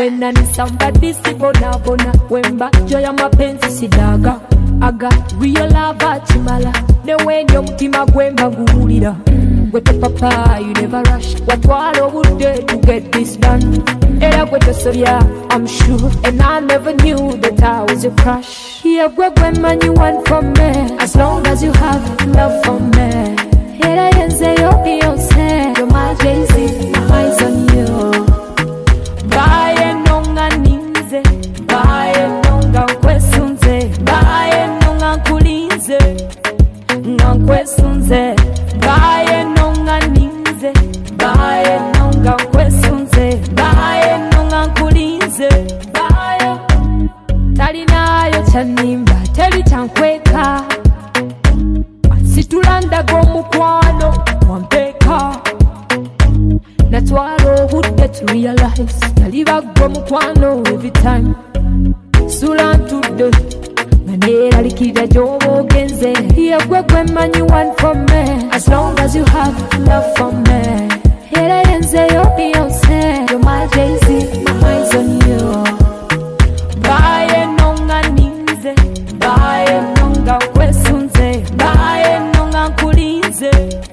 When I need somebody si bona bona, wemba joya mapenzi sidaga. Aga real love chimala, ne wenyo mutima gwemba ngulira. Gwete papa, you never rush. Watwalo would day to get this done. Era gwete soya, I'm sure, and I never knew that I was a crush. Here when man you want from me, as long as you have love for me. Here I say you're Beyonce, you're my Jay-Z, my eyes on you. Bae nonga ninze, bae nonga kwesunze, bae nonga kulinze, kwesunze, bae nonga ninze, bae nonga kwesunze, bae nonga kulinze, bae talinayo chanimba, teri chankweka, situlanda gomukwano, wampeka. Natwaro would get to realize Naliva gomukwano every time Sulan to the Manera likida jobo genze Here when man you want from me As long as you have love for me Here yenze you're Beyonce You're my Jay-Z, my eyes on you Bae nonga ninze Bae nonga kwesunze Bae nonga kulinze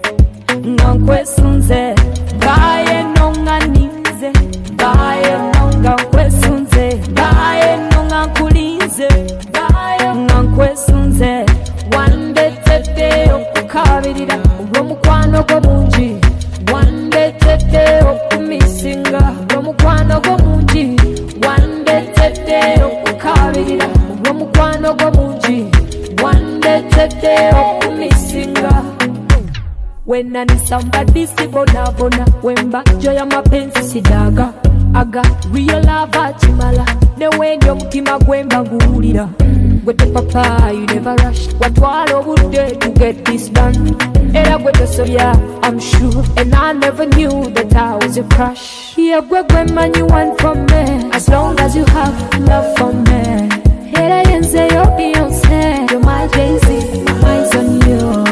Kwesunze Bae nonga ninze, bae nonga kwesunze, bae nonga kulinze, bae kwesunze. Wande tete okukabirira, olw'omukwano gwo mungi. Wande tete okumisinga, olw'omukwano gwo mungi. Wande tete okukabirira, olw'omukwano gwo mungi. Wande tete okumisinga. When I need somebody si bona bona, wemba joya mapenzi sidaga. Aga real love chimala, ne wenyo mutima gwemba ngulira. Gwete papa, you never rush. Watwalo would day to get this done. Era gwete soya, I'm sure, and I never knew that I was a crush. Here when man you want from me, as long as you have love for me. Here yenze you're Beyonce, you're my Jay-Z, my eyes on you.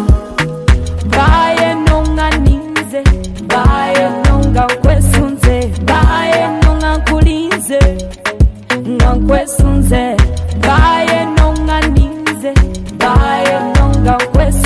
Bae nonga ninze, bae nonga kwesunze, bae nonga kulinze, kwesunze, bae nonga ninze, bae nonga kwesunze.